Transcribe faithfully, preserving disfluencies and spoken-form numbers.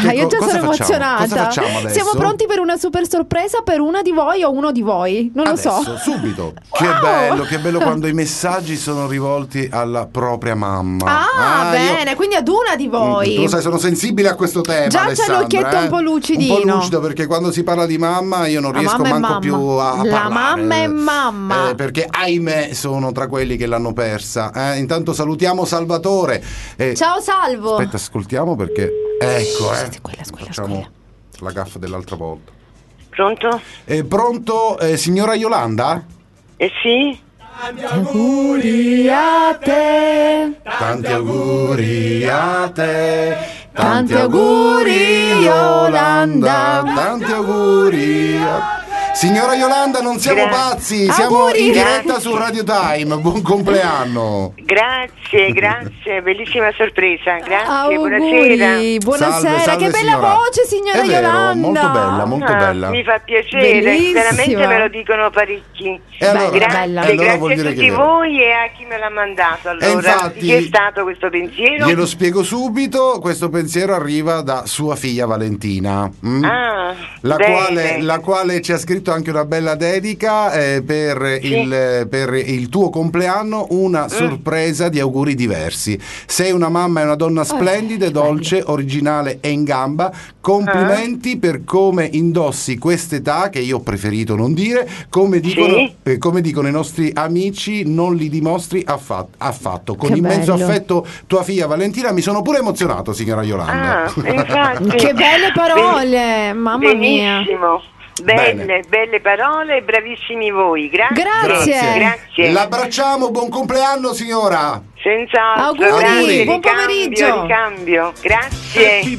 Dai, io già cosa sono facciamo? emozionata. Cosa facciamo adesso? Siamo pronti per una super sorpresa per una di voi o uno di voi? Non Adesso, lo so. subito. Wow! Che bello, che bello quando i messaggi sono rivolti alla propria mamma. Ah, Ah, bene, io- quindi ad una di voi. Tu lo sai, sono sensibile a questo tema. Già c'è Alessandra, l'occhietto eh? un po' lucidino. Un po' lucido, perché quando si parla di mamma io non La riesco mamma è manco mamma. più a, a La parlare. mamma è mamma. Eh, perché ahimè sono tra quelli che l'hanno persa. Eh, intanto salutiamo Salvatore. Eh, Ciao Salvo. Aspetta, ascoltiamo perché ecco, eh. Quella, quella, Facciamo quella. la gaffa dell'altra volta. Pronto? Eh, pronto, eh, signora Yolanda? Eh sì? Auguri a te. Tanti auguri a te. Tanti auguri, Yolanda. Tanti auguri. a- Signora Yolanda, non siamo Gra- pazzi, siamo Auguri. in diretta su Radio Time. Buon compleanno. Grazie, grazie, bellissima sorpresa. Grazie, Auguri, buonasera. buonasera. Salve, salve, che bella signora. voce, signora È vero, Yolanda. molto bella, molto Ah, bella. mi fa piacere, Bellissima. veramente me lo dicono parecchi. E allora, grazie, bella. allora grazie vuol dire a che tutti è vero. voi e a chi me l'ha mandato. Allora, E infatti- di chi è stato questo pensiero? Glielo spiego subito, questo pensiero arriva da sua figlia Valentina. mm? Ah, La bene. quale, la quale ci ha scritto anche una bella dedica eh, per, Sì. il, per il tuo compleanno, una sorpresa di auguri diversi. Sei una mamma e una donna splendida, dolce, originale e in gamba. Complimenti per come indossi quest'età, che io ho preferito non dire, come dicono, Sì. eh, come dicono i nostri amici, non li dimostri affatto. affatto. Con Che immenso bello. affetto, tua figlia Valentina. Mi sono pure emozionato, signora Yolanda. Ah, infatti. Che belle parole, mamma mia. Benissimo. Belle, Bene. belle parole e bravissimi voi. Grazie. Grazie. Grazie. L'abbracciamo, buon compleanno signora. Senz'altro. Auguri, Grazie, buon ricambio, pomeriggio. ricambio. Grazie.